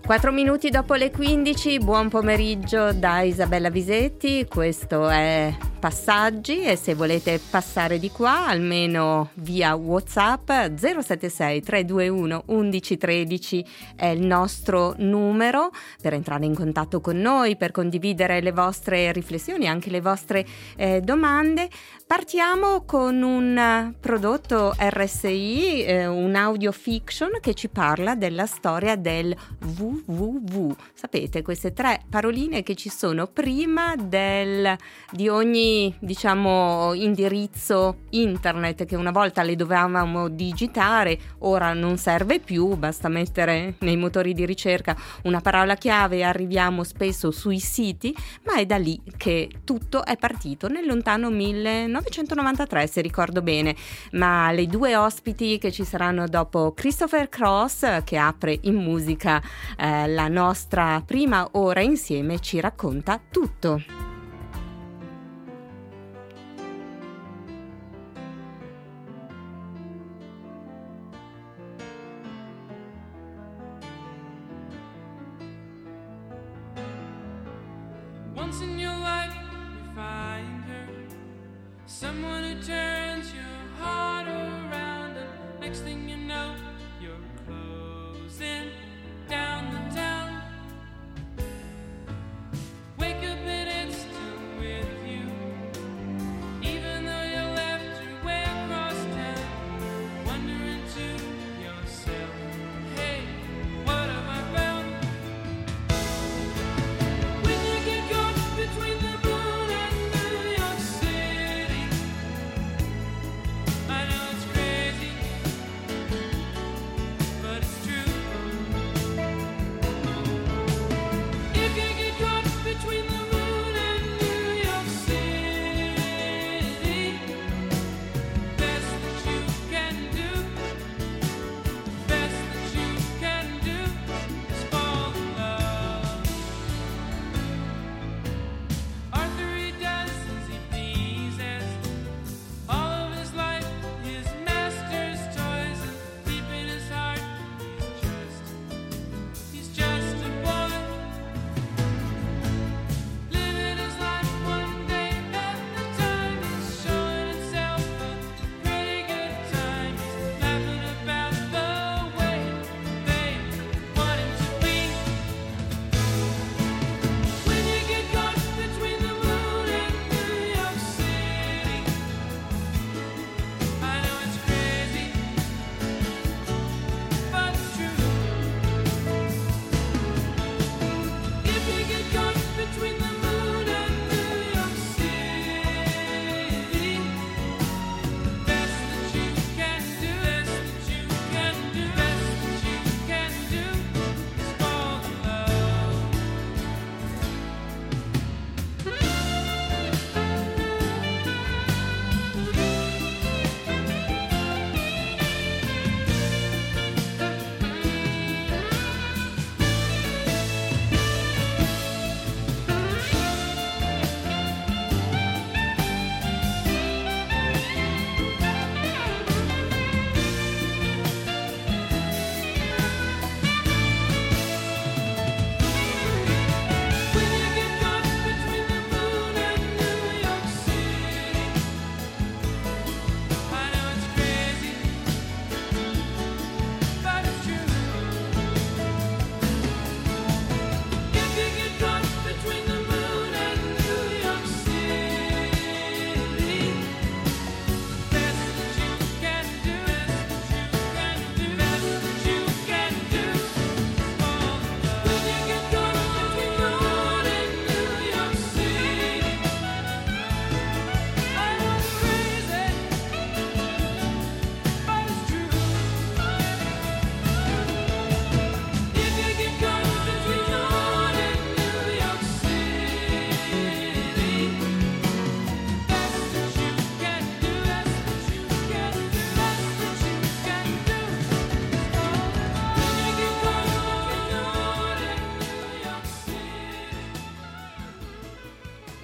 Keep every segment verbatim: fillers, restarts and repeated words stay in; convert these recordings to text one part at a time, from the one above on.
Quattro minuti dopo le quindici, buon pomeriggio da Isabella Visetti, questo è Passaggi e se volete passare di qua almeno via WhatsApp zero sette sei tre due uno uno uno uno tre è il nostro numero per entrare in contatto con noi, per condividere le vostre riflessioni, anche le vostre eh, domande. Partiamo con un prodotto R S I, eh, un audio fiction che ci parla della storia del www. Sapete, queste tre paroline che ci sono prima del, di ogni diciamo indirizzo internet, che una volta le dovevamo digitare, ora non serve più, basta mettere nei motori di ricerca una parola chiave e arriviamo spesso sui siti, ma è da lì che tutto è partito, nel lontano millenovecentonovantatré se ricordo bene. Ma le due ospiti che ci saranno dopo Christopher Cross, che apre in musica eh, la nostra prima ora insieme, ci racconta tutto. Once in your life you find her, someone who turns your heart around, and next thing you know you're closing down the town. Wake up and it's still with you, even though you left your way across town. Wondering to yourself, hey, what have I found? When you get caught between the moon and New York City, I know it's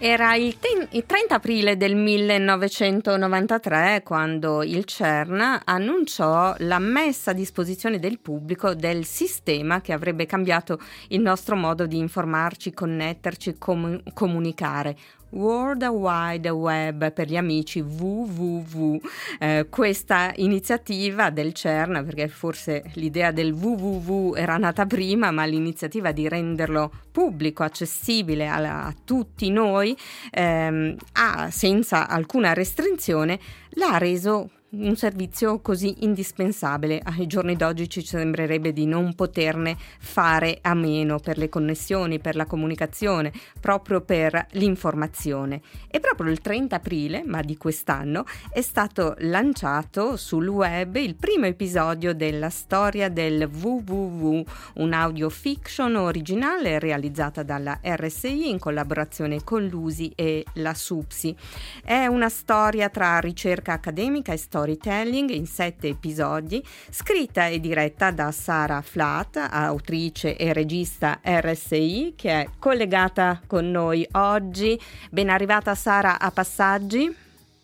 Era il, ten- il trenta aprile del millenovecentonovantatré quando il CERN annunciò la messa a disposizione del pubblico del sistema che avrebbe cambiato il nostro modo di informarci, connetterci, com- comunicare. World Wide Web, per gli amici W W W. Eh, questa iniziativa del CERN, perché forse l'idea del W W W era nata prima, ma l'iniziativa di renderlo pubblico, accessibile a, a tutti noi, ehm, ha, senza alcuna restrizione, l'ha reso un servizio così indispensabile. Ai giorni d'oggi ci sembrerebbe di non poterne fare a meno per le connessioni, per la comunicazione, proprio per l'informazione. E proprio il trenta aprile, ma di quest'anno, è stato lanciato sul web il primo episodio della storia del W W W, un audio fiction originale realizzata dalla R S I in collaborazione con l'U S I e la SUPSI. È una storia tra ricerca accademica e storia storytelling in sette episodi, scritta e diretta da Sara Flatt, autrice e regista R S I, che è collegata con noi oggi. Ben arrivata Sara a Passaggi.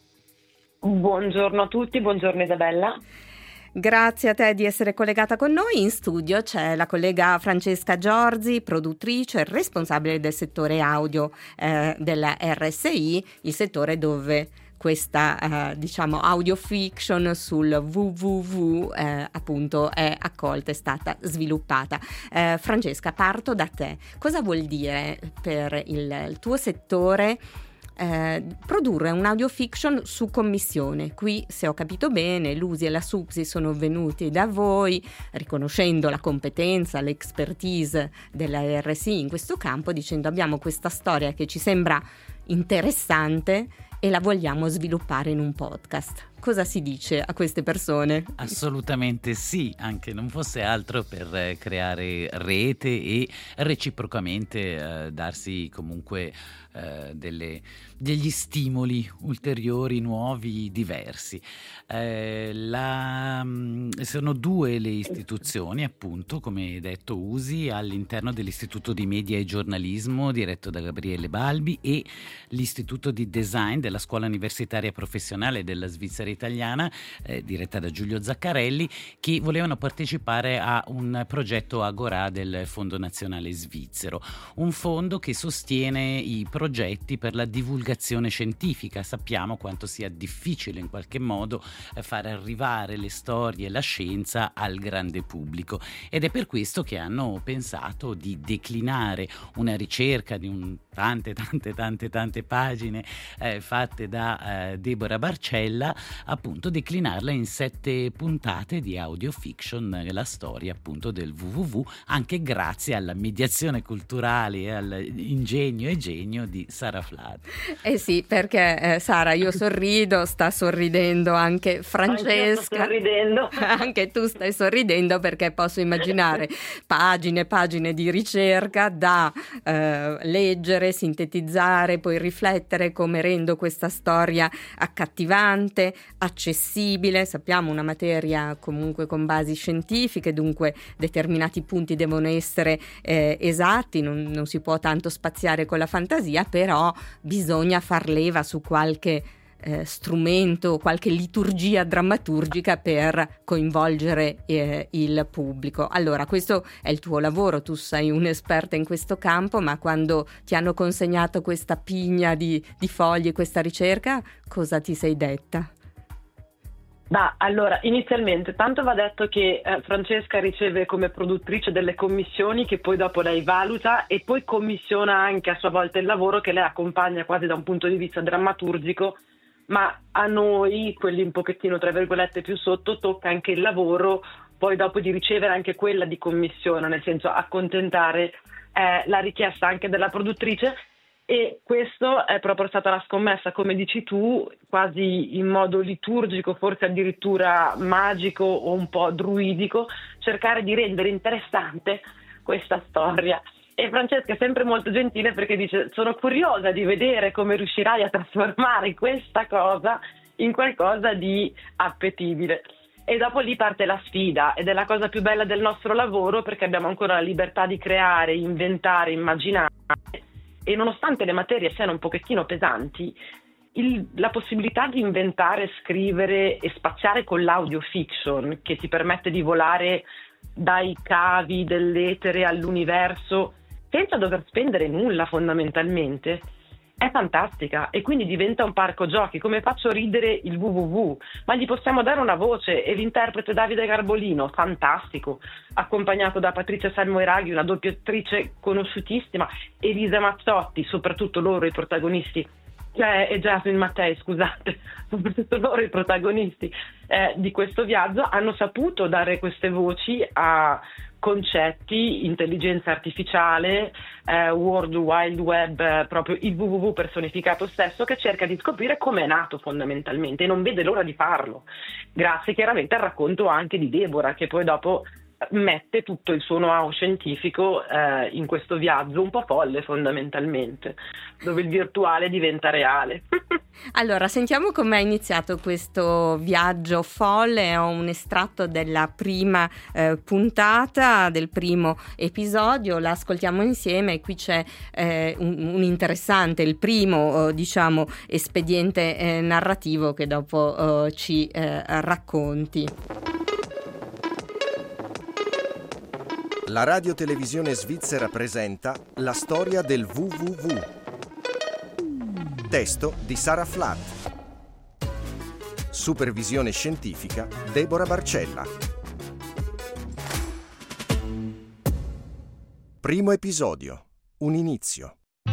Buongiorno a tutti, buongiorno Isabella. Grazie a te di essere collegata con noi. In studio c'è la collega Francesca Giorzi, produttrice e responsabile del settore audio eh, della R S I, il settore dove questa eh, diciamo audio fiction sul W W W eh, appunto è accolta, è stata sviluppata. Eh, Francesca, parto da te. Cosa vuol dire per il, il tuo settore eh, produrre un audio fiction su commissione? Qui, se ho capito bene, l'U S I e la SUPSI sono venuti da voi riconoscendo la competenza, l'expertise della R S I in questo campo, dicendo: abbiamo questa storia che ci sembra interessante e la vogliamo sviluppare in un podcast. Cosa si dice a queste persone? Assolutamente sì, anche non fosse altro per creare rete e reciprocamente eh, darsi comunque eh, delle, degli stimoli ulteriori, nuovi, diversi. Eh, la, sono due le istituzioni, appunto, come detto U S I, all'interno dell'Istituto di Media e Giornalismo diretto da Gabriele Balbi e l'Istituto di Design della Scuola Universitaria Professionale della Svizzera Italiana, eh, diretta da Giulio Zaccarelli, che volevano partecipare a un progetto Agorà del Fondo Nazionale Svizzero, un fondo che sostiene i progetti per la divulgazione scientifica. Sappiamo quanto sia difficile in qualche modo eh, far arrivare le storie e la scienza al grande pubblico, ed è per questo che hanno pensato di declinare una ricerca di un tante tante tante tante pagine eh, fatte da eh, Deborah Barcella, appunto declinarla in sette puntate di audio fiction, la storia appunto del W W W, anche grazie alla mediazione culturale e all'ingegno e genio di Sara Flatt. Eh sì, perché eh, Sara, io sorrido, sta sorridendo anche Francesca. Anche io sto sorridendo. Anche tu stai sorridendo, perché posso immaginare pagine e pagine di ricerca da eh, leggere, sintetizzare, poi riflettere come rendo questa storia accattivante, accessibile. Sappiamo una materia comunque con basi scientifiche, dunque determinati punti devono essere eh, esatti, non, non si può tanto spaziare con la fantasia, però bisogna far leva su qualche eh, strumento, qualche liturgia drammaturgica per coinvolgere eh, il pubblico. Allora, questo è il tuo lavoro, tu sei un'esperta in questo campo, ma quando ti hanno consegnato questa pigna di, di fogli, questa ricerca, cosa ti sei detta? Ma allora, inizialmente, tanto va detto che eh, Francesca riceve come produttrice delle commissioni che poi dopo lei valuta e poi commissiona anche a sua volta il lavoro, che lei accompagna quasi da un punto di vista drammaturgico, ma a noi, quelli un pochettino tra virgolette più sotto, tocca anche il lavoro poi dopo di ricevere anche quella di commissione, nel senso accontentare eh, la richiesta anche della produttrice. E questo è proprio stata la scommessa, come dici tu, quasi in modo liturgico, forse addirittura magico o un po' druidico, cercare di rendere interessante questa storia. E Francesca è sempre molto gentile, perché dice: sono curiosa di vedere come riuscirai a trasformare questa cosa in qualcosa di appetibile. E dopo lì parte la sfida, ed è la cosa più bella del nostro lavoro, perché abbiamo ancora la libertà di creare, inventare, immaginare. e nonostante le materie siano un pochettino pesanti, il, la possibilità di inventare, scrivere e spaziare con l'audio fiction, che ti permette di volare dai cavi dell'etere all'universo senza dover spendere nulla fondamentalmente, è fantastica, e quindi diventa un parco giochi. Come faccio ridere il www? Ma gli possiamo dare una voce, e l'interprete Davide Garbolino, fantastico, accompagnato da Patrizia Salmoiraghi, una doppiatrice conosciutissima, Elisa Mazzotti, soprattutto loro i protagonisti, cioè, e Jasmine Mattei, scusate, soprattutto loro i protagonisti eh, di questo viaggio hanno saputo dare queste voci a concetti, intelligenza artificiale, eh, World Wide Web, eh, proprio il www personificato stesso, che cerca di scoprire come è nato fondamentalmente e non vede l'ora di farlo, grazie chiaramente al racconto anche di Deborah, che poi dopo mette tutto il suo know-how scientifico eh, in questo viaggio un po' folle fondamentalmente, dove il virtuale diventa reale. Allora, sentiamo come è iniziato questo viaggio folle. Ho un estratto della prima eh, puntata, del primo episodio, la ascoltiamo insieme. Qui c'è eh, un, un interessante, il primo eh, diciamo espediente eh, narrativo che dopo eh, ci eh, racconti. La radiotelevisione svizzera presenta La storia del www. Testo di Sara Flatt. Supervisione scientifica Deborah Barcella. Primo episodio. Un inizio.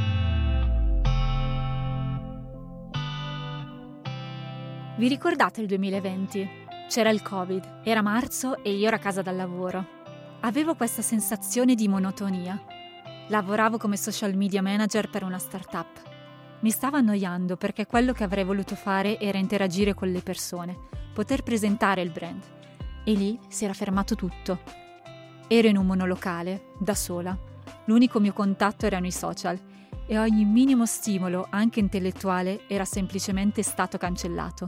Vi ricordate il duemilaventi? C'era il Covid, era marzo e io ero a casa dal lavoro. Avevo questa sensazione di monotonia. Lavoravo come social media manager per una startup. Mi stava annoiando perché quello che avrei voluto fare era interagire con le persone, poter presentare il brand. E lì si era fermato tutto. Ero in un monolocale, da sola. L'unico mio contatto erano i social e ogni minimo stimolo, anche intellettuale, era semplicemente stato cancellato.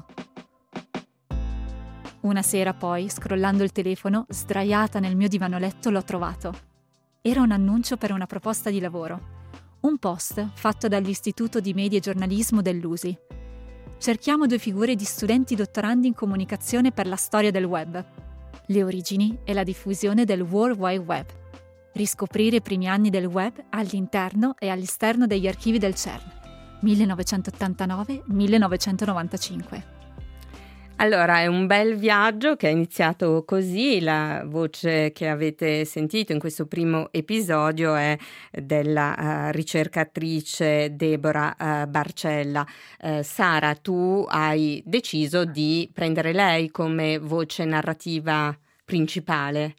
Una sera poi, scrollando il telefono, sdraiata nel mio divano letto, l'ho trovato. Era un annuncio per una proposta di lavoro. Un post fatto dall'Istituto di Media e Giornalismo dell'U S I. Cerchiamo due figure di studenti dottorandi in comunicazione per la storia del web. Le origini e la diffusione del World Wide Web. Riscoprire i primi anni del web all'interno e all'esterno degli archivi del CERN. millenovecentottantanove millenovecentonovantacinque. Allora, è un bel viaggio che è iniziato così. La voce che avete sentito in questo primo episodio è della uh, ricercatrice Deborah uh, Barcella. Uh, Sara, tu hai deciso di prendere lei come voce narrativa principale.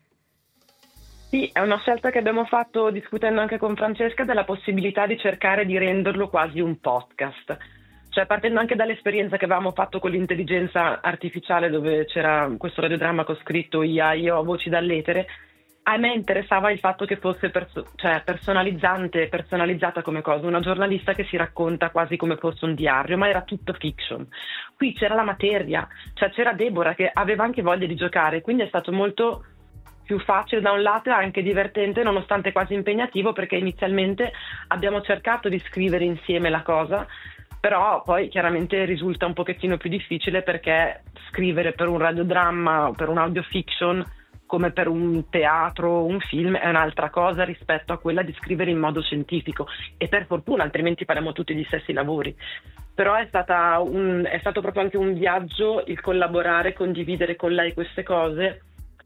Sì, è una scelta che abbiamo fatto discutendo anche con Francesca, della possibilità di cercare di renderlo quasi un podcast. Cioè, partendo anche dall'esperienza che avevamo fatto con l'intelligenza artificiale, dove c'era questo radiodramma che ho scritto I A, io, voci dall'etere, a me interessava il fatto che fosse perso- cioè personalizzante, personalizzata come cosa, una giornalista che si racconta quasi come fosse un diario, ma era tutto fiction. Qui c'era la materia, cioè c'era Deborah che aveva anche voglia di giocare, quindi è stato molto più facile da un lato e anche divertente, nonostante quasi impegnativo, perché inizialmente abbiamo cercato di scrivere insieme la cosa, però poi chiaramente risulta un pochettino più difficile, perché scrivere per un radiodramma o per un audiofiction come per un teatro o un film è un'altra cosa rispetto a quella di scrivere in modo scientifico, e per fortuna, altrimenti faremo tutti gli stessi lavori. Però è, stata un, è stato proprio anche un viaggio il collaborare, condividere con lei queste cose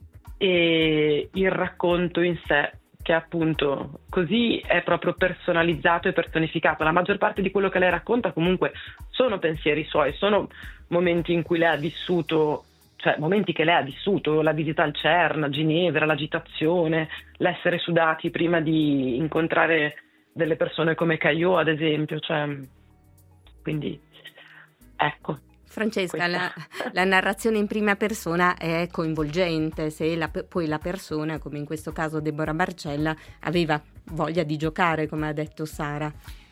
e il racconto in sé, che appunto così è proprio personalizzato e personificato. La maggior parte di quello che lei racconta comunque sono pensieri suoi, sono momenti in cui lei ha vissuto, cioè momenti che lei ha vissuto, la visita al CERN, a Ginevra, l'agitazione, l'essere sudati prima di incontrare delle persone come Caillot ad esempio, cioè, quindi ecco. Francesca, la, la narrazione in prima persona è coinvolgente, se la, poi la persona, come in questo caso Deborah Barcella, aveva voglia di giocare, come ha detto Sara.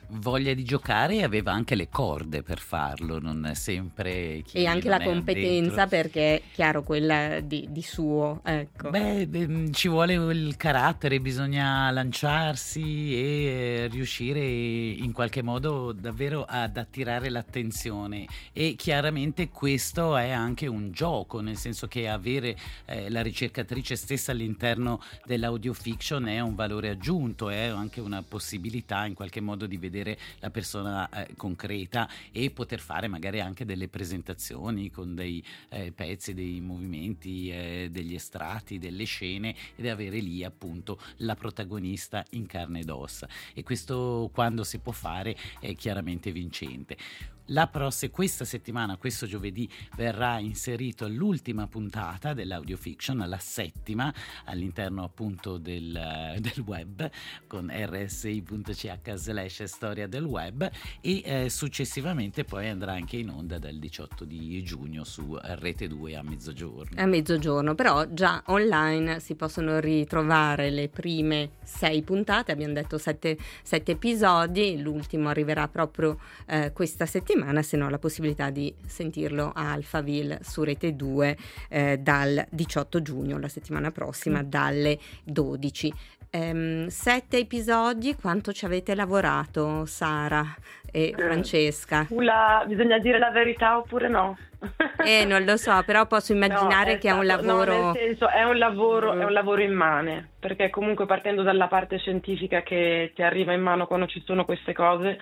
voglia di giocare e aveva anche le corde per farlo, non sempre chi e anche non la è competenza, addentro. perché è chiaro quella di, di suo, ecco. Beh, beh, ci vuole il carattere, bisogna lanciarsi e riuscire in qualche modo davvero ad attirare l'attenzione, e chiaramente questo è anche un gioco, nel senso che avere eh, la ricercatrice stessa all'interno dell'audiofiction è un valore aggiunto, è anche una possibilità in qualche modo di vedere la persona eh, concreta e poter fare magari anche delle presentazioni con dei eh, pezzi, dei movimenti, eh, degli estratti, delle scene, ed avere lì appunto la protagonista in carne ed ossa, e questo, quando si può fare, è chiaramente vincente. La prossima, questa settimana, questo giovedì, verrà inserito l'ultima puntata dell'audiofiction, la settima, all'interno appunto del, del web, con erre esse i punto ci acca slash storia del web, e eh, successivamente poi andrà anche in onda dal diciotto di giugno su Rete due a mezzogiorno. A mezzogiorno, però già online si possono ritrovare le prime sei puntate, abbiamo detto sette, sette episodi, l'ultimo arriverà proprio eh, questa settimana, se no la possibilità di sentirlo a Alphaville su Rete due eh, dal diciotto giugno, la settimana prossima, dalle dodici. Um, sette episodi, quanto ci avete lavorato, Sara e Francesca? La, bisogna dire la verità oppure no? Eh, non lo so, però posso immaginare No, è che è un stato- lavoro... no, nel senso, è un lavoro, Mm. è un lavoro immane, perché comunque partendo dalla parte scientifica che ti arriva in mano quando ci sono queste cose,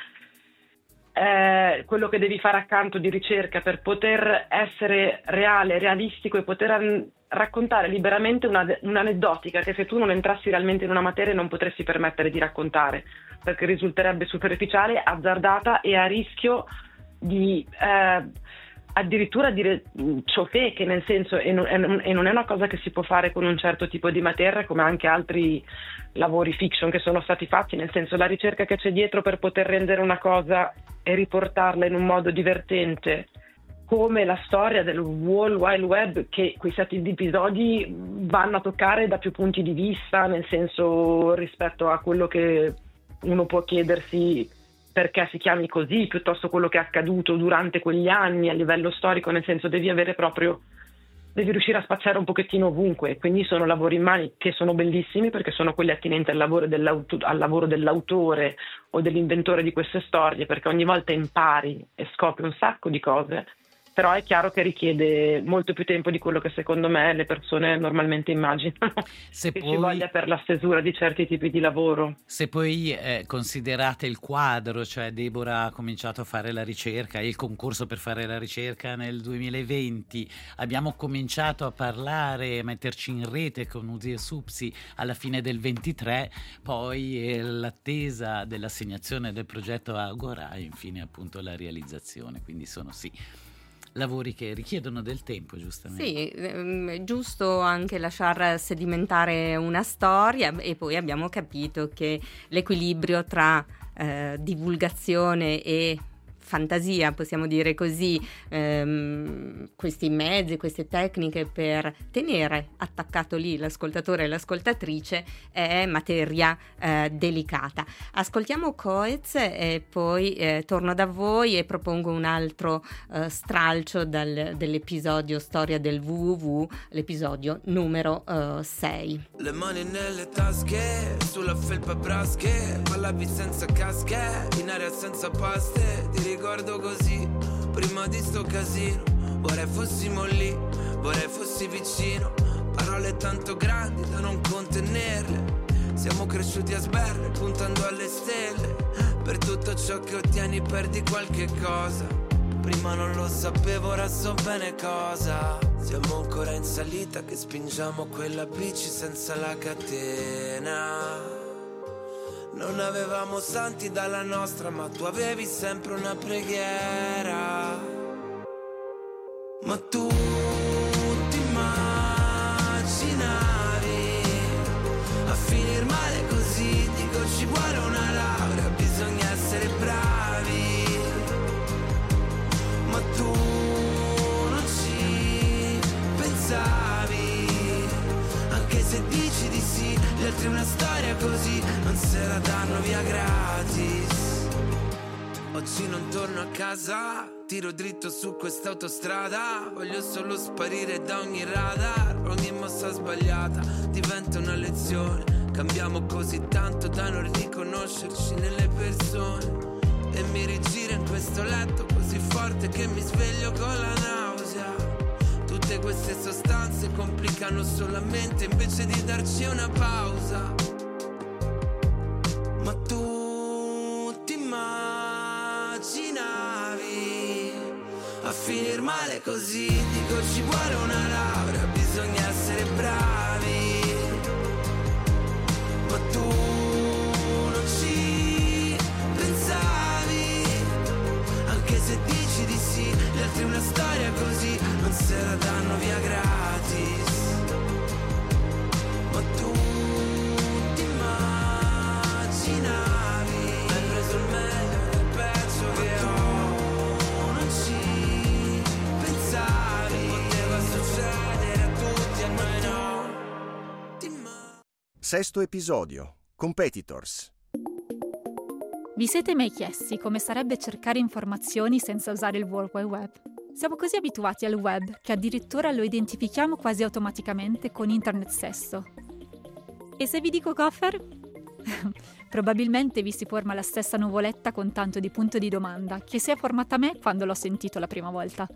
eh, quello che devi fare accanto di ricerca per poter essere reale, realistico e poter an- raccontare liberamente una, un'aneddotica che se tu non entrassi realmente in una materia non potresti permettere di raccontare, perché risulterebbe superficiale, azzardata e a rischio di eh, addirittura dire mh, ciofeche, nel senso, e non, e non- e non è una cosa che si può fare con un certo tipo di materia, come anche altri lavori fiction che sono stati fatti, nel senso, la ricerca che c'è dietro per poter rendere una cosa e riportarla in un modo divertente, come la storia del World Wide Web, che quei sette episodi vanno a toccare da più punti di vista, nel senso, rispetto a quello che uno può chiedersi perché si chiami così, piuttosto quello che è accaduto durante quegli anni a livello storico, nel senso, devi avere proprio, devi riuscire a spaziare un pochettino ovunque, quindi sono lavori immani che sono bellissimi perché sono quelli attinenti al lavoro, dell'auto- al lavoro dell'autore o dell'inventore di queste storie, perché ogni volta impari e scopri un sacco di cose, però è chiaro che richiede molto più tempo di quello che secondo me le persone normalmente immaginano Se che ci poi, voglia per la stesura di certi tipi di lavoro. se poi eh, considerate il quadro, cioè Deborah ha cominciato a fare la ricerca, il concorso per fare la ricerca nel duemilaventi, abbiamo cominciato a parlare, a metterci in rete con Uzi e Supsi alla fine del ventitré, poi eh, l'attesa dell'assegnazione del progetto Agora e infine appunto la realizzazione, quindi sono sì lavori che richiedono del tempo, giustamente. Sì, ehm, è giusto anche lasciar sedimentare una storia, e poi abbiamo capito che l'equilibrio tra eh, divulgazione e fantasia, possiamo dire così, ehm, questi mezzi, queste tecniche per tenere attaccato lì l'ascoltatore e l'ascoltatrice è materia eh, delicata. Ascoltiamo Coez e poi eh, torno da voi e propongo un altro eh, stralcio dal- dell'episodio Storia del www, l'episodio numero eh, sei. Le mani nelle tasche, sulla felpa brasche, ballavi senza casche, in aria senza paste, ti ricordo così, prima di sto casino, vorrei fossimo lì, vorrei fossi vicino, parole tanto grandi da non contenerle, siamo cresciuti a sberle, puntando alle stelle, per tutto ciò che ottieni perdi qualche cosa, prima non lo sapevo, ora so bene cosa. Siamo ancora in salita che spingiamo quella bici senza la catena. Non avevamo santi dalla nostra, ma tu avevi sempre una preghiera. Ma tu ti immaginavi a finir male così? Dico ci vuole una laurea, bisogna essere bravi. Ma tu non ci pensavi, anche se dici di sì, gli altri una storia così non se la danno via gratis. Oggi non torno a casa, tiro dritto su quest'autostrada. Voglio solo sparire da ogni radar. Ogni mossa sbagliata diventa una lezione. Cambiamo così tanto da non riconoscerci nelle persone. E mi rigiro in questo letto così forte che mi sveglio con la nausea. Tutte queste sostanze complicano solamente invece di darci una pausa. Ma tu ti immaginavi a finir male così? Dico ci vuole una laurea, bisogna essere bravi. Ma tu non ci pensavi, anche se dici di sì, gli altri una storia così non se la danno via gratis. Ma tu ti immaginavi, hai preso il meglio e il peggio che ho. Non ci pensavi, poteva succedere a tutti, a noi no. Ti immaginavi. Sesto episodio. Competitors. Vi siete mai chiesti come sarebbe cercare informazioni senza usare il World Wide Web? Siamo così abituati al web che addirittura lo identifichiamo quasi automaticamente con internet stesso. E se vi dico Gopher? Probabilmente vi si forma la stessa nuvoletta con tanto di punto di domanda che si è formata a me quando l'ho sentito la prima volta.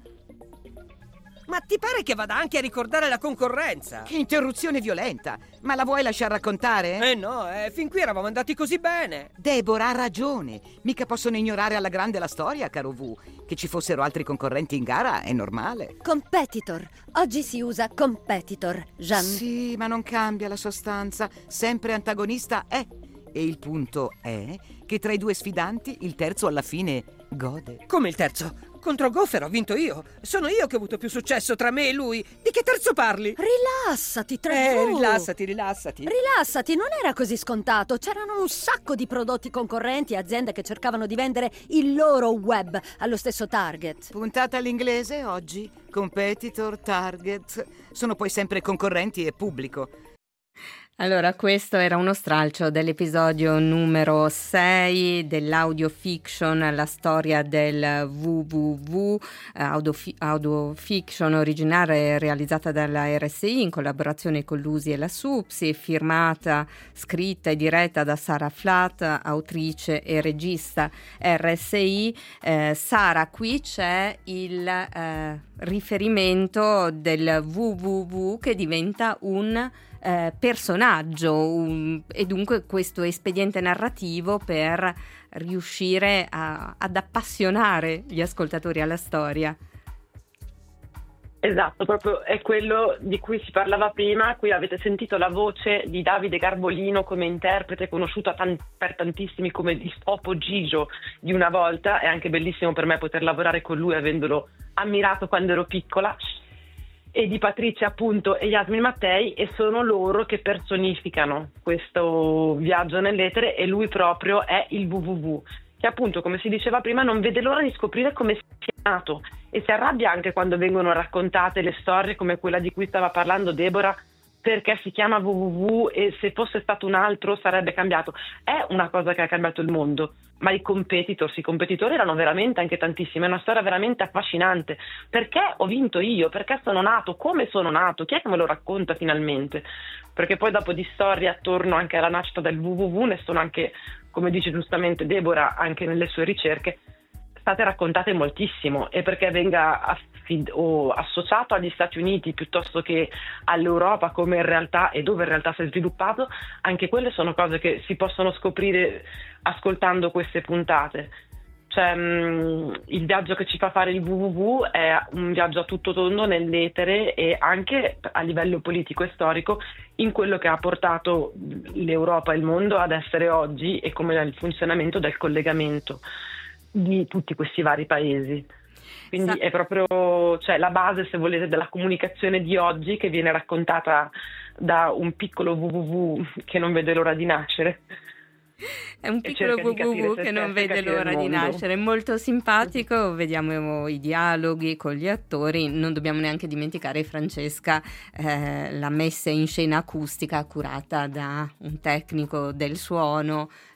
Ma ti pare che vada anche a ricordare la concorrenza? Che interruzione violenta! Ma la vuoi lasciar raccontare? Eh no, eh, fin qui eravamo andati così bene. Deborah ha ragione. Mica possono ignorare alla grande la storia, caro V. Che ci fossero altri concorrenti in gara è normale. Competitor. Oggi si usa competitor, Jean. Sì, ma non cambia la sostanza. Sempre antagonista è. E il punto è che tra i due sfidanti il terzo alla fine gode. Come il terzo? Contro Gopher ho vinto io. Sono io che ho avuto più successo tra me e lui. Di che terzo parli? Rilassati, tre Eh, V. rilassati, rilassati. Rilassati, non era così scontato. C'erano un sacco di prodotti concorrenti e aziende che cercavano di vendere il loro web allo stesso target. Puntata all'inglese oggi. Competitor, target. Sono poi sempre concorrenti e pubblico. Allora, questo era uno stralcio dell'episodio numero sei dell'audio fiction, la storia del W W W, audio, audio fiction originale realizzata dalla R S I in collaborazione con l'U S I e la SUPSI, firmata, scritta e diretta da Sara Flatt, autrice e regista R S I. Eh, Sara, qui c'è il eh, riferimento del W W W che diventa un Eh, personaggio un, e dunque questo espediente narrativo per riuscire a, ad appassionare gli ascoltatori alla storia. Esatto, proprio è quello di cui si parlava prima. Qui avete sentito la voce di Davide Garbolino come interprete, conosciuto tan- per tantissimi come il Topo Gigio di una volta. È anche bellissimo per me poter lavorare con lui, avendolo ammirato quando ero piccola, e di Patrizia appunto e Yasmin Mattei, e sono loro che personificano questo viaggio nell'etere, e lui proprio è il W W W, che appunto, come si diceva prima, non vede l'ora di scoprire come sia nato e si arrabbia anche quando vengono raccontate le storie come quella di cui stava parlando Deborah, perché si chiama W W W e se fosse stato un altro sarebbe cambiato. È una cosa che ha cambiato il mondo, ma i competitors, i competitori erano veramente anche tantissimi. È una storia veramente affascinante. Perché ho vinto io? Perché sono nato? Come sono nato? Chi è che me lo racconta finalmente? Perché poi dopo di storie attorno anche alla nascita del W W W ne sono anche, come dice giustamente Deborah, anche nelle sue ricerche, state raccontate moltissimo, e perché venga affid- o associato agli Stati Uniti piuttosto che all'Europa, come in realtà e dove in realtà si è sviluppato, anche quelle sono cose che si possono scoprire ascoltando queste puntate. Cioè, mh, il viaggio che ci fa fare il W W W è un viaggio a tutto tondo nell'etere e anche a livello politico e storico in quello che ha portato l'Europa e il mondo ad essere oggi, e come il funzionamento del collegamento di tutti questi vari paesi. Quindi è proprio, cioè, la base, se volete, della comunicazione di oggi, che viene raccontata da un piccolo W W W che non vede l'ora di nascere. È un piccolo W W W che non vede l'ora di nascere, è molto simpatico, vediamo i dialoghi con gli attori. Non dobbiamo neanche dimenticare, Francesca, eh, la messa in scena acustica curata da un tecnico del suono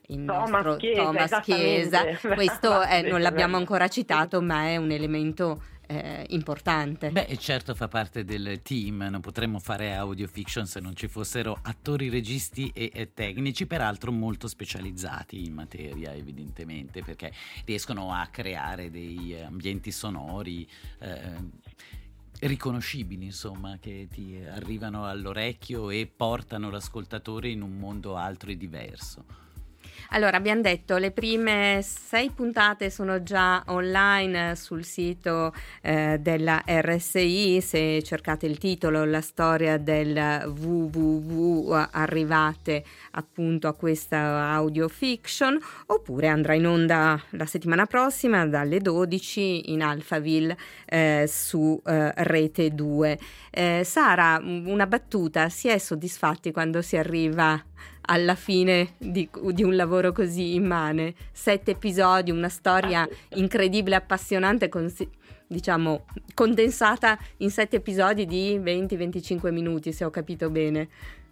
il Thomas nostro Chiesa, Thomas Chiesa. esattamente. Questo è, non l'abbiamo Bello. ancora citato, ma è un elemento eh, importante. Beh, e certo fa parte del team, non potremmo fare audio fiction se non ci fossero attori, registi e, e tecnici, peraltro molto specializzati in materia, evidentemente, perché riescono a creare dei ambienti sonori eh, riconoscibili, insomma, che ti arrivano all'orecchio e portano l'ascoltatore in un mondo altro e diverso. Allora, abbiamo detto, le prime sei puntate sono già online sul sito eh, della R S I. Se cercate il titolo, la storia del www, arrivate appunto a questa audio fiction, oppure andrà in onda la settimana prossima dalle dodici in Alphaville eh, su eh, Rete due. Eh, Sara, una battuta: si è soddisfatti quando si arriva alla fine di, di un lavoro così immane? Sette episodi, una storia incredibile, appassionante, con, diciamo condensata in sette episodi di venti venticinque minuti, se ho capito bene.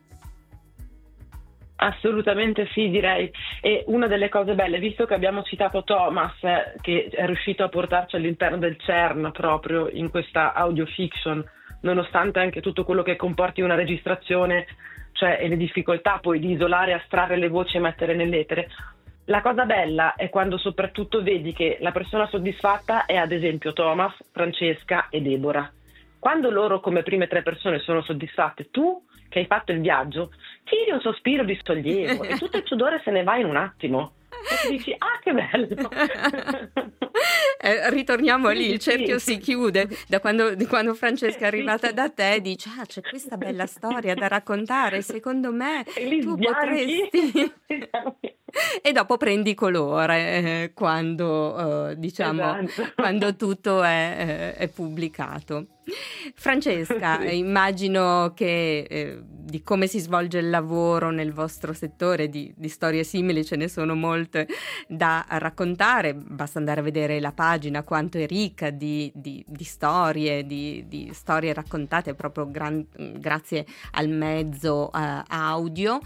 Assolutamente sì, direi. E una delle cose belle, visto che abbiamo citato Thomas, eh, che è riuscito a portarci all'interno del CERN proprio in questa audio fiction, nonostante anche tutto quello che comporti una registrazione, cioè e le difficoltà poi di isolare, astrarre le voci e mettere nell'etere. La cosa bella è quando soprattutto vedi che la persona soddisfatta è ad esempio Thomas, Francesca e Deborah. Quando loro come prime tre persone sono soddisfatte, tu che hai fatto il viaggio tiri un sospiro di sollievo e tutto il sudore se ne va in un attimo e ti dici: ah, che bello. Eh, ritorniamo lì, il cerchio si chiude da quando, di quando Francesca è arrivata da te e dice: ah, c'è questa bella storia da raccontare, secondo me tu potresti. E dopo prendi colore eh, quando eh, diciamo Esatto. quando tutto è, è, è pubblicato. Francesca, sì. Immagino che eh, di come si svolge il lavoro nel vostro settore, di, di storie simili ce ne sono molte da raccontare, basta andare a vedere la pagina quanto è ricca di, di, di storie, di, di storie raccontate proprio gran, grazie al mezzo eh, audio.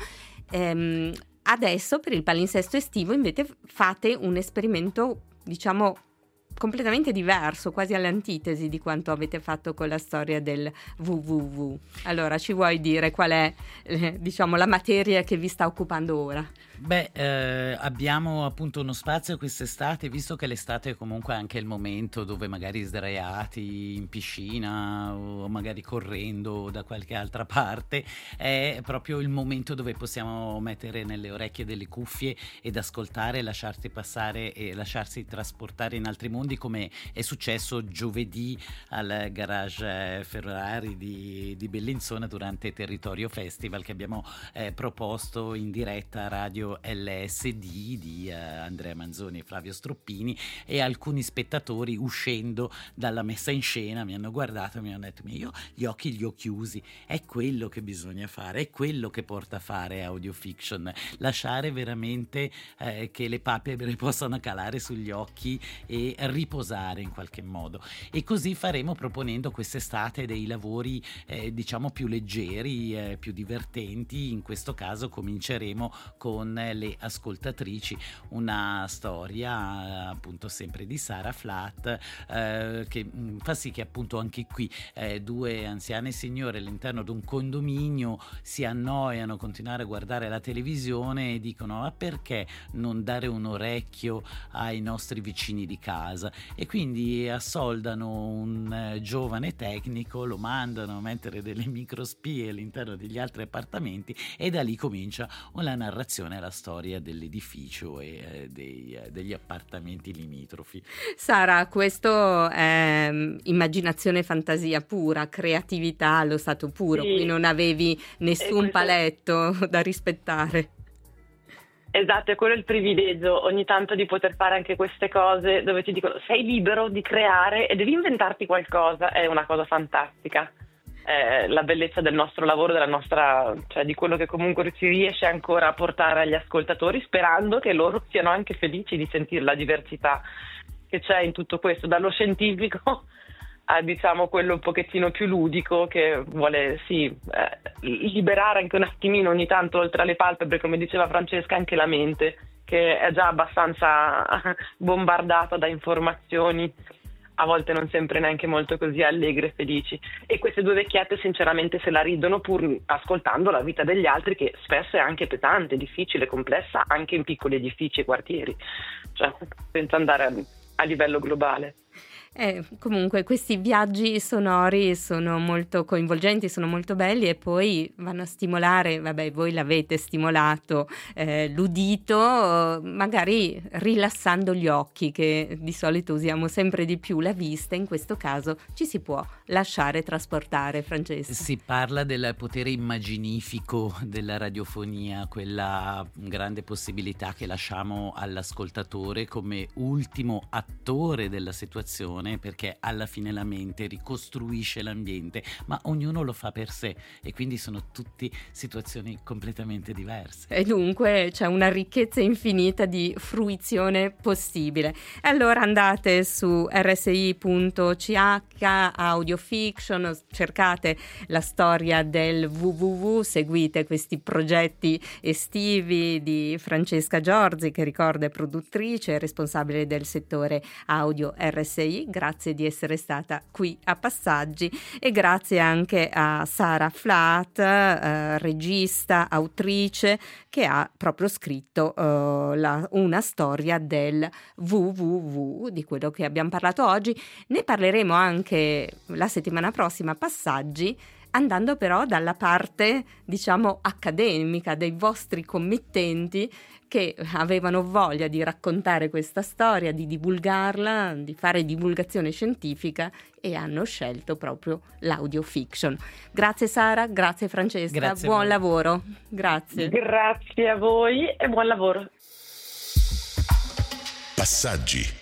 Ehm, adesso per il palinsesto estivo invece fate un esperimento, diciamo, completamente diverso, quasi all'antitesi di quanto avete fatto con la storia del www. Allora, ci vuoi dire qual è, eh, diciamo, la materia che vi sta occupando ora? Beh, eh, abbiamo appunto uno spazio quest'estate, visto che l'estate è comunque anche il momento dove magari sdraiati in piscina o magari correndo da qualche altra parte, è proprio il momento dove possiamo mettere nelle orecchie delle cuffie ed ascoltare, lasciarsi passare e lasciarsi trasportare in altri mondi, come è successo giovedì al garage Ferrari di, di Bellinzona durante Territorio Festival, che abbiamo eh, proposto in diretta a Radio L S D di uh, Andrea Manzoni e Flavio Stroppini, e alcuni spettatori uscendo dalla messa in scena mi hanno guardato e mi hanno detto: io gli occhi li ho chiusi, è quello che bisogna fare, è quello che porta a fare audio fiction, lasciare veramente eh, che le palpebre possano calare sugli occhi e riposare in qualche modo. E così faremo, proponendo quest'estate dei lavori eh, diciamo più leggeri, eh, più divertenti. In questo caso cominceremo con le ascoltatrici, una storia appunto sempre di Sara Flatt, eh, che mh, fa sì che appunto anche qui eh, due anziane signore all'interno di un condominio si annoiano a continuare a guardare la televisione e dicono: ma perché non dare un orecchio ai nostri vicini di casa? E quindi assoldano un eh, giovane tecnico, lo mandano a mettere delle microspie all'interno degli altri appartamenti, e da lì comincia una narrazione, la storia dell'edificio e eh, dei, eh, degli appartamenti limitrofi. Sara, questo è um, immaginazione, fantasia pura, creatività allo stato puro, sì. Qui non avevi nessun paletto da rispettare. Esatto, è quello il privilegio ogni tanto di poter fare anche queste cose dove ti dicono: sei libero di creare e devi inventarti qualcosa, è una cosa fantastica. Eh, la bellezza del nostro lavoro, della nostra, cioè di quello che comunque si riesce ancora a portare agli ascoltatori, sperando che loro siano anche felici di sentire la diversità che c'è in tutto questo, dallo scientifico a diciamo quello un pochettino più ludico, che vuole sì eh, liberare anche un attimino ogni tanto, oltre alle palpebre, come diceva Francesca, anche la mente, che è già abbastanza bombardata da informazioni, a volte non sempre neanche molto così allegre e felici, e queste due vecchiette sinceramente se la ridono pur ascoltando la vita degli altri, che spesso è anche pesante, difficile, complessa, anche in piccoli edifici e quartieri, cioè senza andare a, a livello globale. Eh, comunque questi viaggi sonori sono molto coinvolgenti, sono molto belli e poi vanno a stimolare, vabbè voi l'avete stimolato, eh, l'udito, magari rilassando gli occhi, che di solito usiamo sempre di più la vista, in questo caso ci si può lasciare trasportare. Francesca. Si parla del potere immaginifico della radiofonia, quella grande possibilità che lasciamo all'ascoltatore come ultimo attore della situazione, perché alla fine la mente ricostruisce l'ambiente, ma ognuno lo fa per sé e quindi sono tutte situazioni completamente diverse. E dunque c'è una ricchezza infinita di fruizione possibile. Allora andate su erre esse i punto ci acca Audiofiction, cercate la storia del www, seguite questi progetti estivi di Francesca Giorzi, che ricordo è produttrice e responsabile del settore audio erre esse i. Grazie di essere stata qui a Passaggi e grazie anche a Sara Flat, eh, regista, autrice, che ha proprio scritto eh, la, una storia del www, di quello che abbiamo parlato oggi. Ne parleremo anche la settimana prossima a Passaggi, andando però dalla parte, diciamo, accademica dei vostri committenti che avevano voglia di raccontare questa storia, di divulgarla, di fare divulgazione scientifica e hanno scelto proprio l'audiofiction. Grazie Sara, grazie Francesca, grazie buon lavoro. Grazie. Grazie a voi e buon lavoro. Passaggi.